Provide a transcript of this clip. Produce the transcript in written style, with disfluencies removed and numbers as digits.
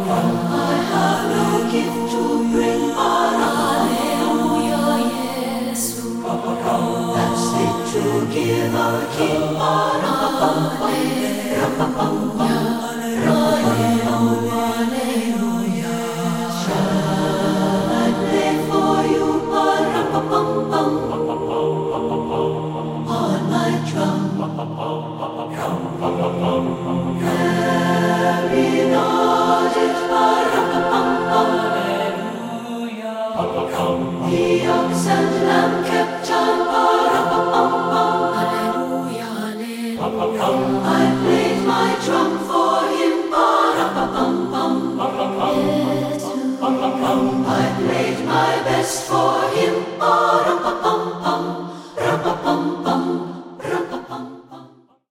I have no gift to bring, Hallelujah, Yesu. That's it to give our King, Hallelujah, Hallelujah. Shall I play for you, on my drum? Carry not it, the ox and lamb kept on, hallelujah, hallelujah. I played my drum for him, I played my best for him.